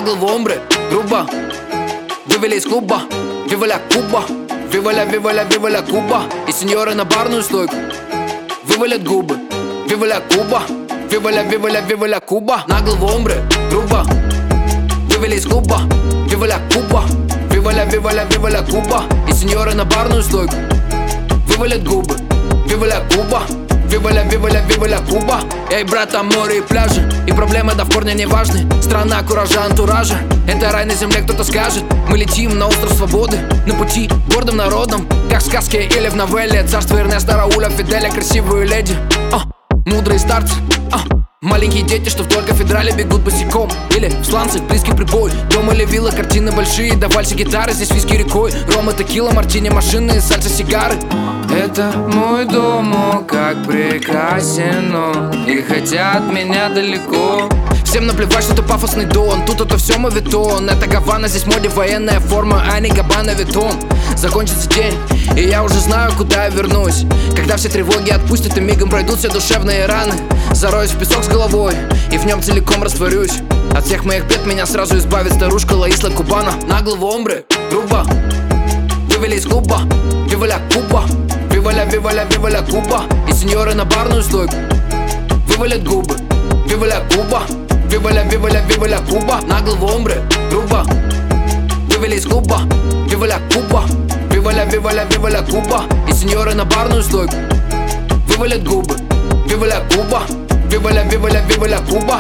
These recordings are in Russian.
голову омбре, грубо. Вывели из клуба, виваля Куба. Виваля, виваля, виваля Куба. И сеньоры на барную стойку вывалят губы. Виваля Куба. Виваля, виваля, виваля Куба. На голову омбре, грубо. Вывели из клуба, виваля Куба. Виваля, виваля, виваля Куба. И сеньоры на барную стойку вывалят губы. Виваля Куба. Виваля, виваля, виваля Куба. Эй, брат, там море и пляжи, и проблемы да в корне не важны. Страна куража, антуража, это рай на земле, кто-то скажет. Мы летим на остров свободы, на пути гордым народом, как в сказке или в новелле. Царство Эрнеста, Рауля, Фиделя, красивые леди, мудрые старцы, маленькие дети, что в только федерале бегут босиком. Или в сланцах, близкий прибой. Дом или вилла, картины большие, да вальсы, гитары. Здесь виски рекой, рома, текила, мартини, машины, сальса, сигары. Это мой дом, о, как прекрасен он, и хотят меня далеко. Всем наплевать, что ты пафосный дон. Тут это все моветон. Это Гавана, здесь моде военная форма, а не Габбана Виттон. Закончится день, и я уже знаю, куда я вернусь. Когда все тревоги отпустят, и мигом пройдут все душевные раны. Зароюсь в песок с головой, и в нем целиком растворюсь. От всех моих бед меня сразу избавит старушка Лаисла Кубана. На голову омбре, грубо. Вывели из клуба, виваля Куба. Виваля, виваля, виваля Куба. И сеньоры на барную стойку вывалят губы. Виваля Куба. Виваля, виваля, виваля Куба. На голову омбре, грубо. Вывели из клуба, виваля Куба. Виваля, виваля, виваля Куба. И сеньоры на барную стойку вывалят губы. Виваля Куба. Виваля, виваля, виваля Куба.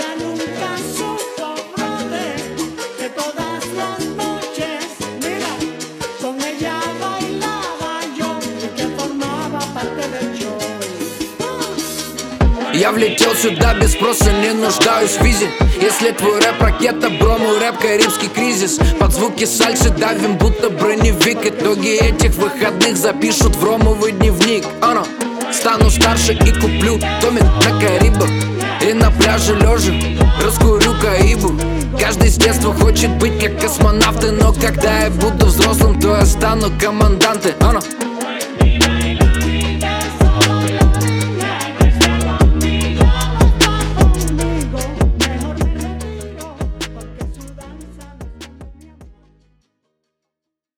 Я влетел сюда без спроса, не нуждаюсь в визе. Если твой рэп ракета, бро, мой рэп карибский кризис. Под звуки сальсы давим, будто броневик. Итоги этих выходных запишут в ромовый дневник. Стану старше и куплю домик на Карибах. И на пляже лежа раскурю каибу. Каждый с детства хочет быть как космонавты, но когда я буду взрослым, то я стану командантом.